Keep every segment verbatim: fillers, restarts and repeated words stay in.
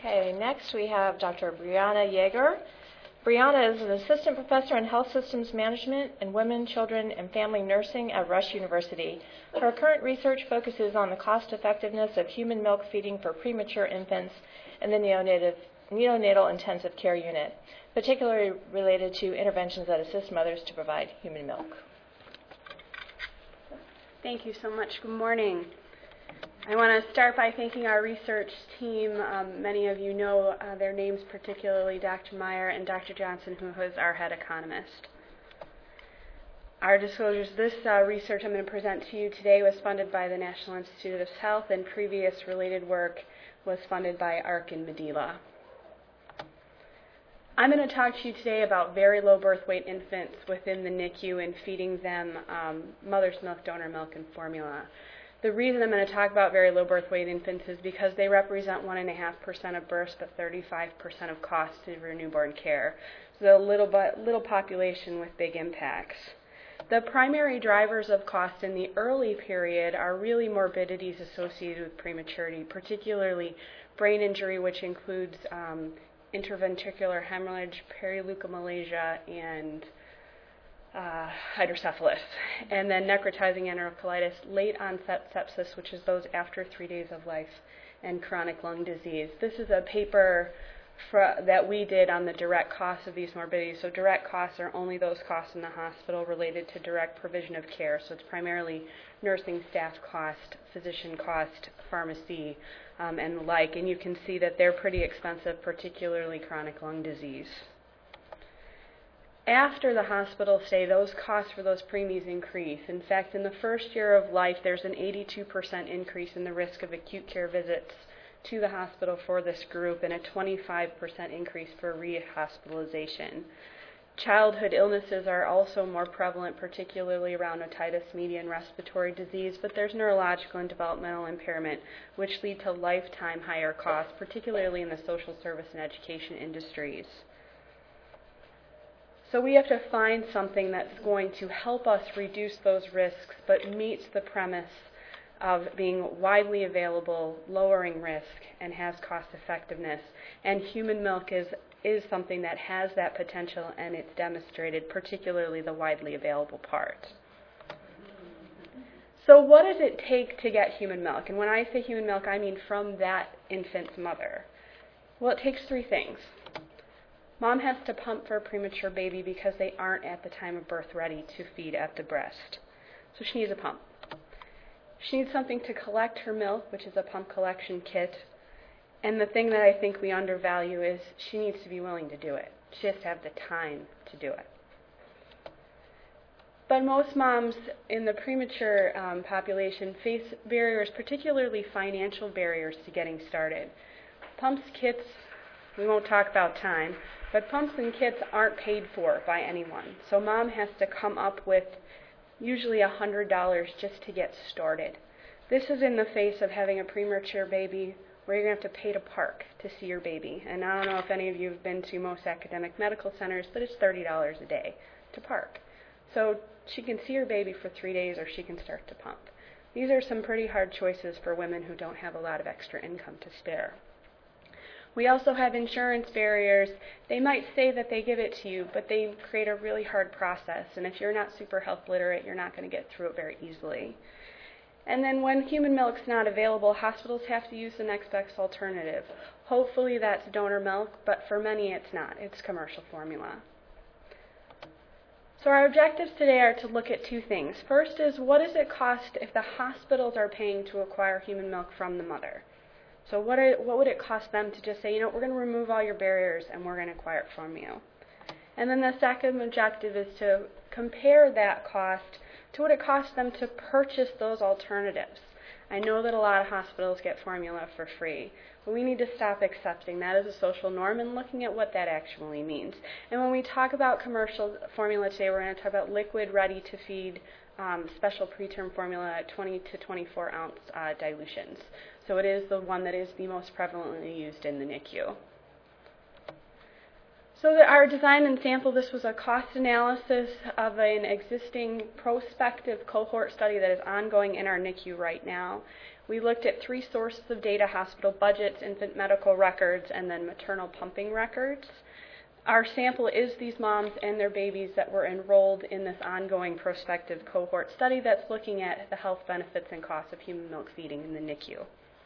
Okay, next we have Doctor Brianna Yeager. Brianna is an assistant professor in health systems management and women, children, and family nursing at Rush University. Her current research focuses on the cost effectiveness of human milk feeding for premature infants in the neonatal, neonatal intensive care unit, particularly related to interventions that assist mothers to provide human milk. Thank you so much. Good morning. I want to start by thanking our research team. Um, many of you know uh, their names, particularly Doctor Meyer and Doctor Johnson, who is our head economist. Our disclosures, this uh, research I'm going to present to you today was funded by the National Institute of Health, and previous related work was funded by A R C and Medela. I'm going to talk to you today about very low birth weight infants within the N I C U and feeding them um, mother's milk, donor milk, and formula. The reason I'm going to talk about very low birth weight infants is because they represent one point five percent of births, but thirty-five percent of costs for newborn care. So a little, but, little population with big impacts. The primary drivers of cost in the early period are really morbidities associated with prematurity, particularly brain injury, which includes um, interventricular hemorrhage, perileukomalacia, and Uh, hydrocephalus, and then necrotizing enterocolitis, late onset sepsis, which is those after three days of life, and chronic lung disease. This is a paper for, that we did on the direct costs of these morbidities. So direct costs are only those costs in the hospital related to direct provision of care. So it's primarily nursing staff cost, physician cost, pharmacy, um, and the like. And you can see that they're pretty expensive, particularly chronic lung disease. After the hospital stay, those costs for those preemies increase. In fact, in the first year of life, there's an eighty-two percent increase in the risk of acute care visits to the hospital for this group and a twenty-five percent increase for rehospitalization. Childhood illnesses are also more prevalent, particularly around otitis media and respiratory disease, but there's neurological and developmental impairment, which lead to lifetime higher costs, particularly in the social service and education industries. So we have to find something that's going to help us reduce those risks, but meets the premise of being widely available, lowering risk, and has cost effectiveness. And human milk is, is something that has that potential, and it's demonstrated, particularly the widely available part. So what does it take to get human milk? And when I say human milk, I mean from that infant's mother. Well, it takes three things. Mom has to pump for a premature baby because they aren't at the time of birth ready to feed at the breast. So she needs a pump. She needs something to collect her milk, which is a pump collection kit. And the thing that I think we undervalue is she needs to be willing to do it. She has to have the time to do it. But most moms in the premature um, population face barriers, particularly financial barriers to getting started. Pumps, kits, we won't talk about time, but pumps and kits aren't paid for by anyone. So mom has to come up with usually one hundred dollars just to get started. This is in the face of having a premature baby where you're going to have to pay to park to see your baby. And I don't know if any of you have been to most academic medical centers, but it's thirty dollars a day to park. So she can see her baby for three days or she can start to pump. These are some pretty hard choices for women who don't have a lot of extra income to spare. We also have insurance barriers. They might say that they give it to you, but they create a really hard process. And if you're not super health literate, you're not going to get through it very easily. And then when human milk's not available, hospitals have to use the next best alternative. Hopefully that's donor milk, but for many it's not. It's commercial formula. So our objectives today are to look at two things. First is, what does it cost if the hospitals are paying to acquire human milk from the mother? So what, are, what would it cost them to just say, you know, we're going to remove all your barriers and we're going to acquire it from you? And then the second objective is to compare that cost to what it costs them to purchase those alternatives. I know that a lot of hospitals get formula for free, but we need to stop accepting that as a social norm and looking at what that actually means. And when we talk about commercial formula today, we're going to talk about liquid, ready-to-feed, um, special preterm formula at twenty to twenty-four ounce uh, dilutions. So it is the one that is the most prevalently used in the N I C U. So that our design and sample, this was a cost analysis of an existing prospective cohort study that is ongoing in our N I C U right now. We looked at three sources of data: hospital budgets, infant medical records, and then maternal pumping records. Our sample is these moms and their babies that were enrolled in this ongoing prospective cohort study that's looking at the health benefits and costs of human milk feeding in the N I C U.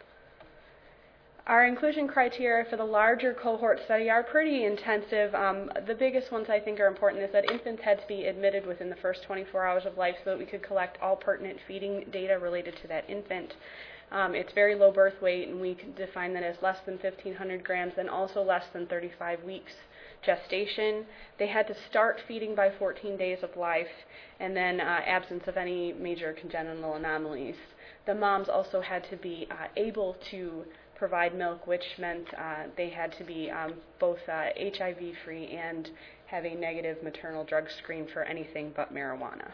Our inclusion criteria for the larger cohort study are pretty intensive. Um, the biggest ones I think are important is that infants had to be admitted within the first twenty-four hours of life so that we could collect all pertinent feeding data related to that infant. Um, it's very low birth weight, and we can define that as less than fifteen hundred grams and also less than thirty-five weeks gestation. They had to start feeding by fourteen days of life, and then uh, absence of any major congenital anomalies. The moms also had to be uh, able to provide milk, which meant uh, they had to be um, both uh, H I V free and have a negative maternal drug screen for anything but marijuana.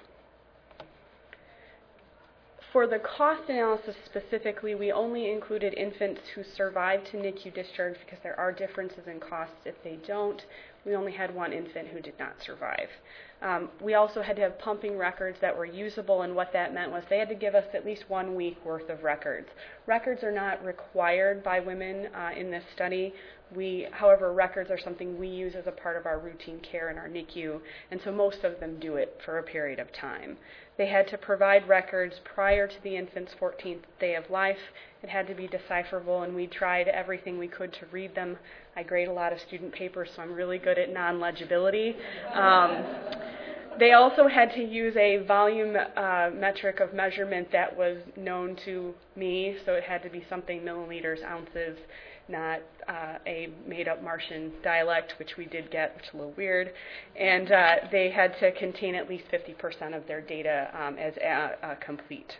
For the cost analysis specifically, we only included infants who survived to N I C U discharge because there are differences in costs if they don't. We only had one infant who did not survive. Um, we also had to have pumping records that were usable, and what that meant was they had to give us at least one week worth of records. Records are not required by women uh, in this study. We, however, records are something we use as a part of our routine care in our N I C U, and so most of them do it for a period of time. They had to provide records prior to the infant's fourteenth day of life. It had to be decipherable, and we tried everything we could to read them. I grade a lot of student papers, so I'm really good at non-legibility. Um, they also had to use a volume uh, metric of measurement that was known to me, so it had to be something milliliters, ounces, not uh, a made-up Martian dialect, which we did get, which is a little weird. And uh, they had to contain at least fifty percent of their data um, as a, a complete.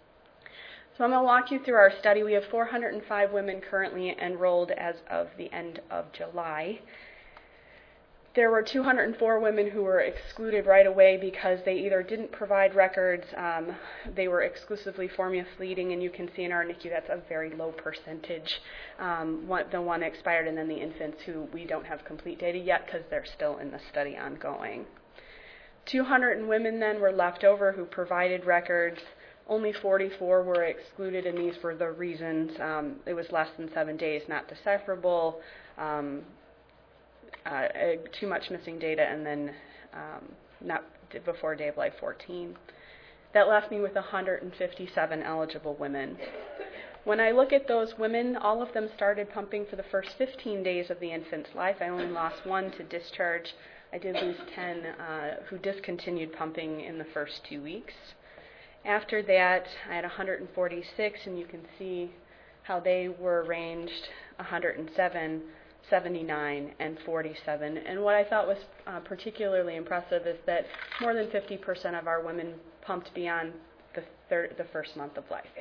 So I'm going to walk you through our study. We have four hundred five women currently enrolled as of the end of July. There were two hundred four women who were excluded right away because they either didn't provide records, um, they were exclusively formula feeding, and you can see in our N I C U that's a very low percentage. Um, one, the one expired, and then the infants who we don't have complete data yet because they're still in the study ongoing. two hundred women then were left over who provided records. Only forty-four were excluded, and these were the reasons. Um, it was less than seven days, not decipherable, um, Uh, too much missing data, and then um, not before day of life fourteen. That left me with one hundred fifty-seven eligible women. When I look at those women, all of them started pumping for the first fifteen days of the infant's life. I only lost one to discharge. I did lose ten uh, who discontinued pumping in the first two weeks. After that, I had one hundred forty-six, and you can see how they were arranged: one hundred seven, seventy-nine, and forty-seven. And what I thought was uh, particularly impressive is that more than fifty percent of our women pumped beyond the, third, the first month of life.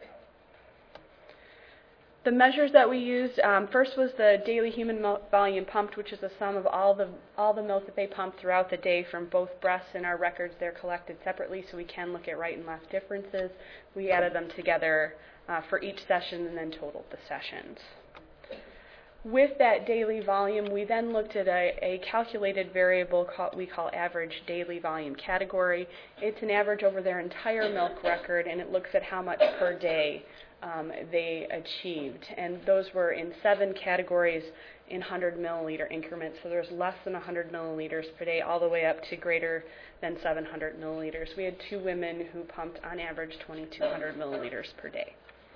The measures that we used, um, first was the daily human milk volume pumped, which is a sum of all the all the milk that they pumped throughout the day from both breasts. In our records, they're collected separately, so we can look at right and left differences. We added them together uh, for each session and then totaled the sessions. With that daily volume, we then looked at a, a calculated variable called, we call average daily volume category. It's an average over their entire milk record, and it looks at how much per day um, they achieved. And those were in seven categories in one hundred milliliter increments. So there's less than one hundred milliliters per day all the way up to greater than seven hundred milliliters. We had two women who pumped on average twenty-two hundred milliliters per day.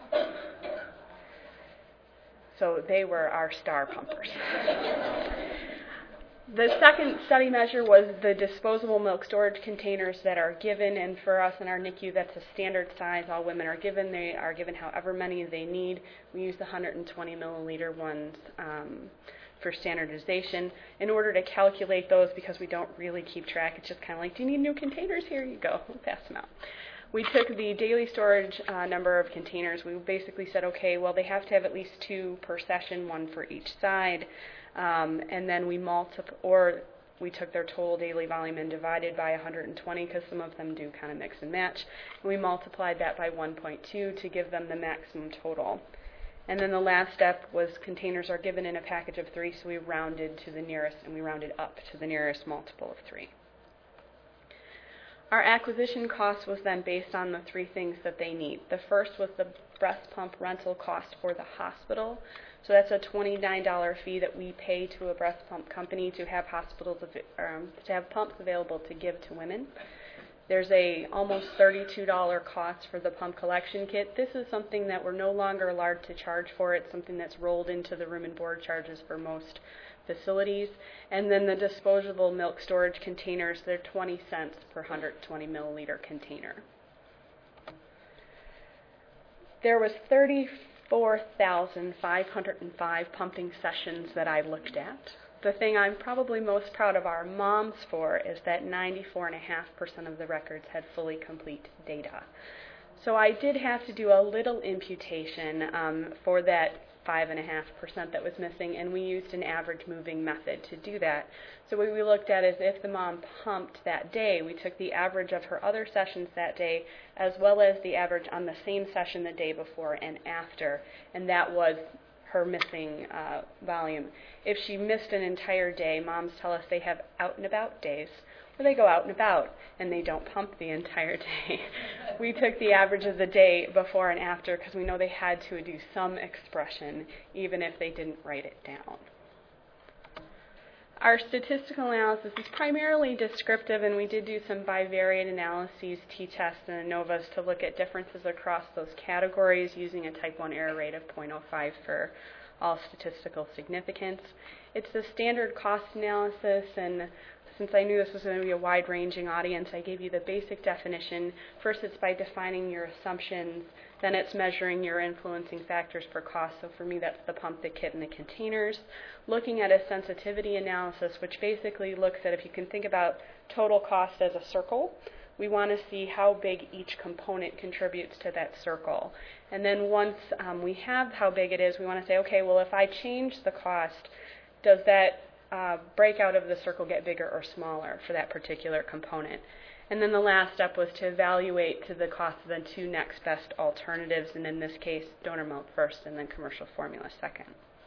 So they were our star pumpers. The second study measure was the disposable milk storage containers that are given, and for us in our N I C U, that's a standard size. All women are given. They are given however many they need. We use the one hundred twenty milliliter ones um, for standardization. In order to calculate those, because we don't really keep track, it's just kind of like, do you need new containers? Here you go. We'll pass them out. We took the daily storage uh, number of containers. We basically said, okay, well, they have to have at least two per session, one for each side. Um, and then we multiply, or we took their total daily volume and divided by one hundred twenty, because some of them do kind of mix and match. And we multiplied that by one point two to give them the maximum total. And then the last step was containers are given in a package of three, so we rounded to the nearest, and we rounded up to the nearest multiple of three. Our acquisition cost was then based on the three things that they need. The first was the breast pump rental cost for the hospital. So that's a twenty-nine dollars fee that we pay to a breast pump company to have hospitals um, to have pumps available to give to women. There's a almost thirty-two dollars cost for the pump collection kit. This is something that we're no longer allowed to charge for. It's something that's rolled into the room and board charges for most facilities. And then the disposable milk storage containers, they're twenty cents per one hundred twenty milliliter container. There was thirty-four thousand five hundred five pumping sessions that I looked at. The thing I'm probably most proud of our moms for is that ninety-four point five percent of the records had fully complete data. So I did have to do a little imputation um, for that five point five percent that was missing, and we used an average moving method to do that. So what we looked at is if the mom pumped that day, we took the average of her other sessions that day as well as the average on the same session the day before and after, and that was her missing uh, volume. If she missed an entire day, moms tell us they have out and about days where they go out and about and they don't pump the entire day. We took the average of the day before and after because we know they had to do some expression even if they didn't write it down. Our statistical analysis is primarily descriptive, and we did do some bivariate analyses, t-tests, and ANOVAs to look at differences across those categories using a type one error rate of zero point zero five for all statistical significance. It's the standard cost analysis, and since I knew this was going to be a wide-ranging audience, I gave you the basic definition. First, it's by defining your assumptions. Then it's measuring your influencing factors for cost. So for me, that's the pump, the kit, and the containers. Looking at a sensitivity analysis, which basically looks at if you can think about total cost as a circle, we want to see how big each component contributes to that circle. And then once um, we have how big it is, we want to say, okay, well, if I change the cost, does that uh, breakout of the circle get bigger or smaller for that particular component? And then the last step was to evaluate to the cost of the two next best alternatives, and in this case, donor milk first and then commercial formula second.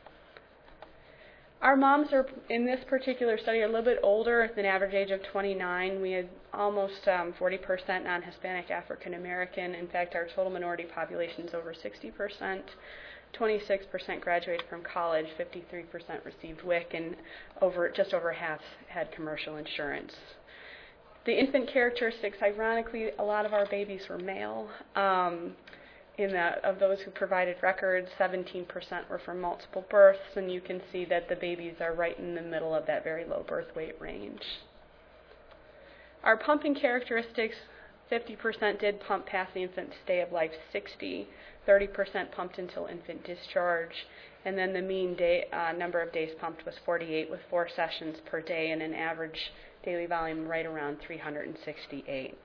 Our moms are, in this particular study, are a little bit older than average age of twenty-nine. We had almost um, forty percent non-Hispanic African American. In fact, our total minority population is over sixty percent. twenty-six percent graduated from college, fifty-three percent received W I C, and over, just over half had commercial insurance. The infant characteristics, ironically, a lot of our babies were male. Um, in the, of those who provided records, seventeen percent were from multiple births, and you can see that the babies are right in the middle of that very low birth weight range. Our pumping characteristics, fifty percent did pump past the infant stay of life sixty, thirty percent pumped until infant discharge, and then the mean day, uh, number of days pumped was forty-eight with four sessions per day and an average daily volume right around three hundred sixty-eight.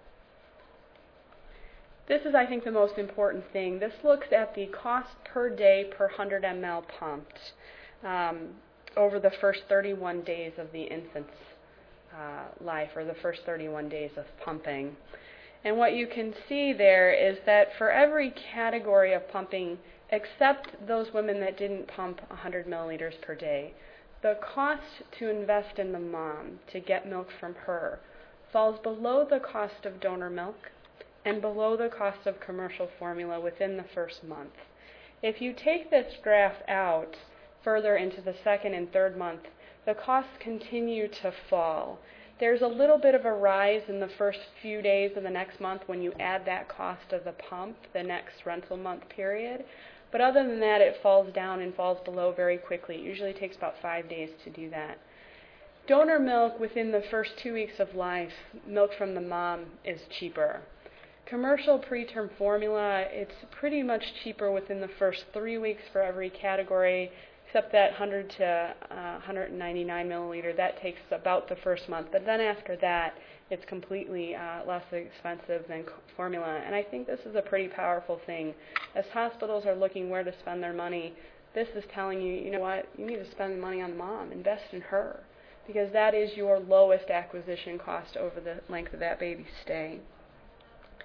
This is, I think, the most important thing. This looks at the cost per day per one hundred milliliters pumped um, over the first thirty-one days of the infant's uh, life, or the first thirty-one days of pumping. And what you can see there is that for every category of pumping, except those women that didn't pump one hundred milliliters per day, the cost to invest in the mom to get milk from her falls below the cost of donor milk and below the cost of commercial formula within the first month. If you take this graph out further into the second and third month, the costs continue to fall. There's a little bit of a rise in the first few days of the next month when you add that cost of the pump, the next rental month period. But other than that, it falls down and falls below very quickly. It usually takes about five days to do that. Donor milk within the first two weeks of life, milk from the mom, is cheaper. Commercial preterm formula, it's pretty much cheaper within the first three weeks for every category, except that one hundred to one hundred ninety-nine milliliter, that takes about the first month. But then after that, it's completely uh, less expensive than formula. And I think this is a pretty powerful thing. As hospitals are looking where to spend their money, this is telling you, you know what, you need to spend money on mom, invest in her, because that is your lowest acquisition cost over the length of that baby's stay.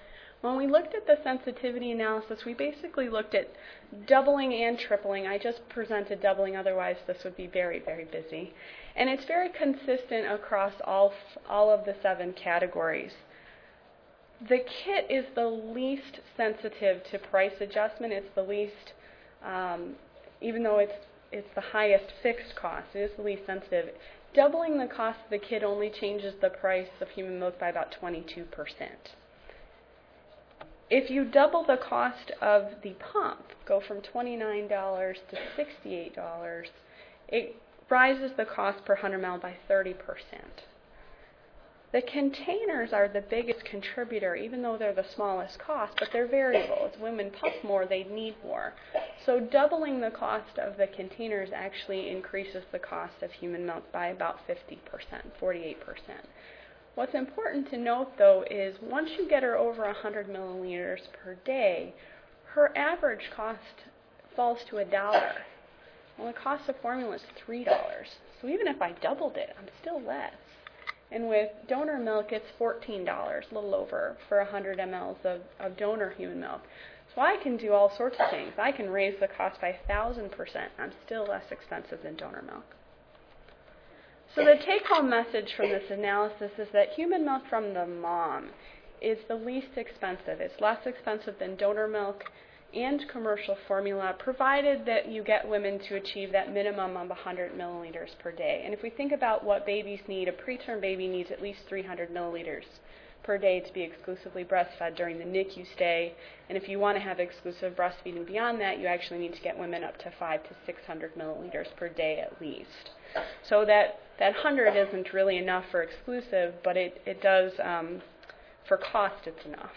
When we looked at the sensitivity analysis, we basically looked at doubling and tripling. I just presented doubling, otherwise this would be very, very busy. And it's very consistent across all, all of the seven categories. The kit is the least sensitive to price adjustment. It's the least, um, even though it's, it's the highest fixed cost, it is the least sensitive. Doubling the cost of the kit only changes the price of human milk by about twenty-two percent. If you double the cost of the pump, go from twenty-nine dollars to sixty-eight dollars, it rises the cost per one hundred mil by thirty percent. The containers are the biggest contributor, even though they're the smallest cost, but they're variable. As women pump more, they need more. So doubling the cost of the containers actually increases the cost of human milk by about fifty percent, forty-eight percent. What's important to note, though, is once you get her over one hundred milliliters per day, her average cost falls to a dollar. Well, the cost of formula is three dollars. So even if I doubled it, I'm still less. And with donor milk, it's fourteen dollars, a little over, for one hundred milliliters of, of donor human milk. So I can do all sorts of things. I can raise the cost by one thousand percent. I'm still less expensive than donor milk. So the take-home message from this analysis is that human milk from the mom is the least expensive. It's less expensive than donor milk and commercial formula, provided that you get women to achieve that minimum of one hundred milliliters per day. And if we think about what babies need, a preterm baby needs at least three hundred milliliters per day to be exclusively breastfed during the N I C U stay. And if you want to have exclusive breastfeeding beyond that, you actually need to get women up to five to six hundred milliliters per day at least. So that, that one hundred isn't really enough for exclusive, but it, it does, um, for cost, it's enough.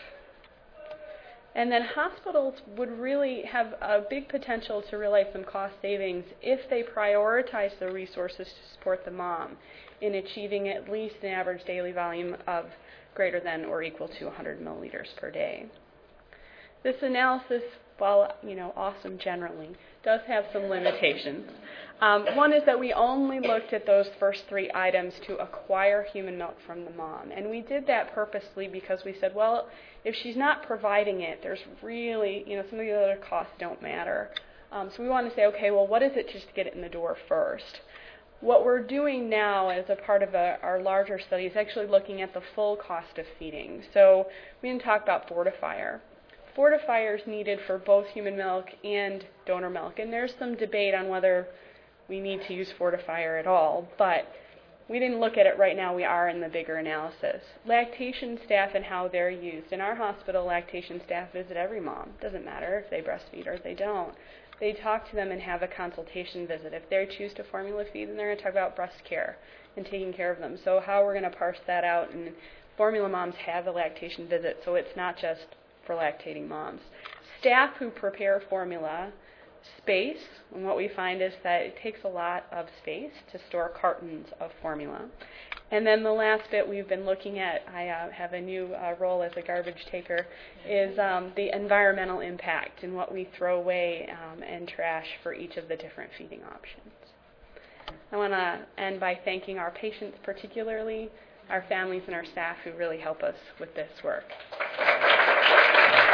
And then hospitals would really have a big potential to realize some cost savings if they prioritize the resources to support the mom in achieving at least an average daily volume of greater than or equal to one hundred milliliters per day. This analysis, while you know awesome generally, does have some limitations. Um, one is that we only looked at those first three items to acquire human milk from the mom. And we did that purposely because we said, well, if she's not providing it, there's really, you know, some of the other costs don't matter. Um, so we want to say, okay, well, what is it just to get it in the door first? What we're doing now as a part of a, our larger study is actually looking at the full cost of feeding. So we didn't talk about fortifier. Fortifier is needed for both human milk and donor milk. And there's some debate on whether we need to use fortifier at all, but we didn't look at it right now. We are in the bigger analysis. Lactation staff and how they're used. In our hospital, lactation staff visit every mom. Doesn't matter if they breastfeed or if they don't. They talk to them and have a consultation visit. If they choose to formula feed, then they're going to talk about breast care and taking care of them. So how we're going to parse that out, and formula moms have a lactation visit, so it's not just for lactating moms. Staff who prepare formula, space, and what we find is that it takes a lot of space to store cartons of formula. And then the last bit we've been looking at, I uh, have a new uh, role as a garbage taker, is um, the environmental impact and what we throw away um, and trash for each of the different feeding options. I want to end by thanking our patients particularly, our families and our staff who really help us with this work.